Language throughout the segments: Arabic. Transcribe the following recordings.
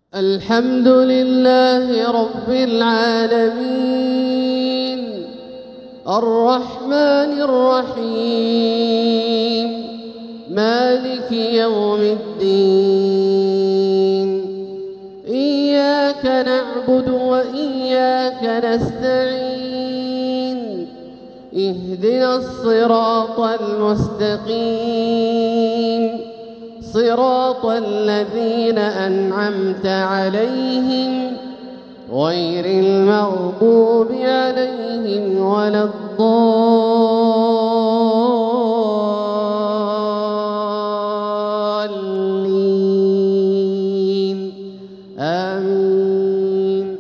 الحمد لله رب العالمين الرحمن الرحيم مالك يوم الدين إياك نعبد وإياك نستعين اهدنا الصراط المستقيم صراط الذين أنعمت عليهم غير المغضوب عليهم ولا الضالين آمين.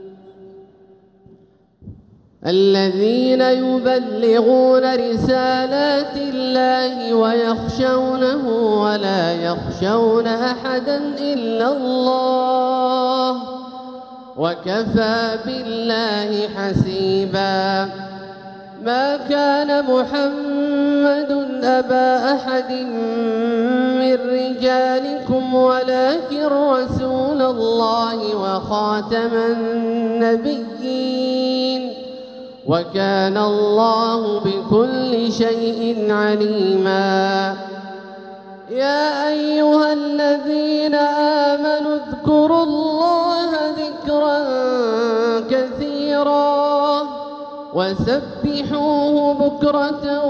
الذين يبلغون رسالات الله ويخشونه ولا يخشون أحدا إلا الله وكفى بالله حسيبا. ما كان محمد أبا أحد من رجالكم ولكن رسول الله وخاتم النبيين وكان الله بكل شيء عليما. يا أيها الذين آمنوا اذكروا الله ذكرا كثيرا وسبحوه بكرة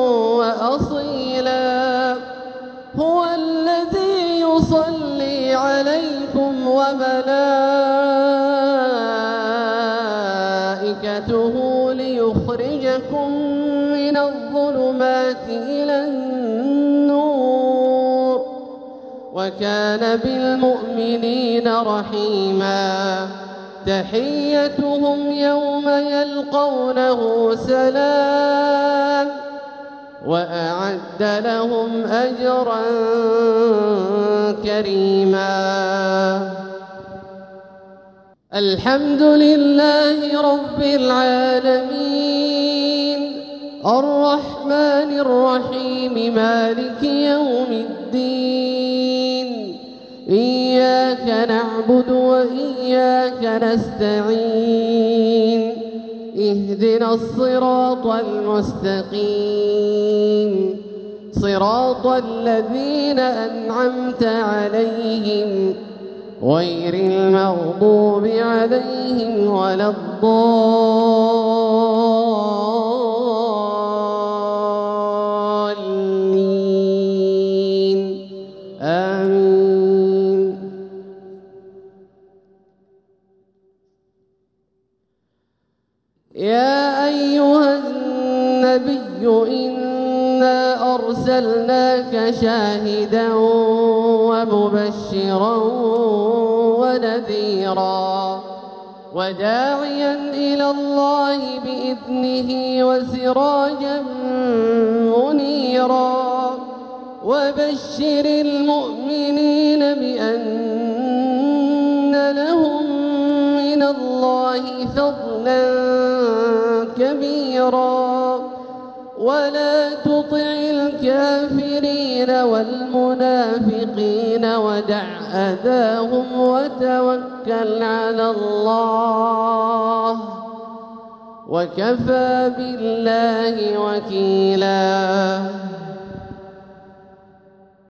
وأصيلا. هو الذي يصلي عليكم وملائكته ليخرجكم من الظلمات إلى النور وكان بالمؤمنين رحيما. تحيتهم يوم يلقونه سلام وأعد لهم أجرا كريما. الحمد لله رب العالمين الرحمن الرحيم مالك يوم الدين إياك نعبد وإياك نستعين اهدنا الصراط المستقيم صراط الذين أنعمت عليهم غير المغضوب عليهم ولا الضالين آمين. يا أيها النبي إنا أرسلناك شاهدا ومبشرا ونذيرا وداعيا إلى الله بإذنه وسراجا منيرا. وبشر المؤمنين بأن لهم من الله فضلا كبيرا ولا تطع الكافرين والمنافقين ودع أذاهم وتوكل على الله وكفى بالله وكيلا.